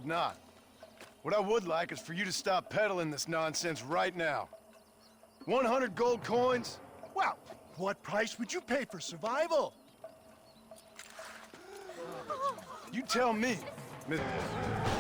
not. What I would like is for you to stop peddling this nonsense right now. 100 gold coins? Well, what price would you pay for survival? You tell me, Miss...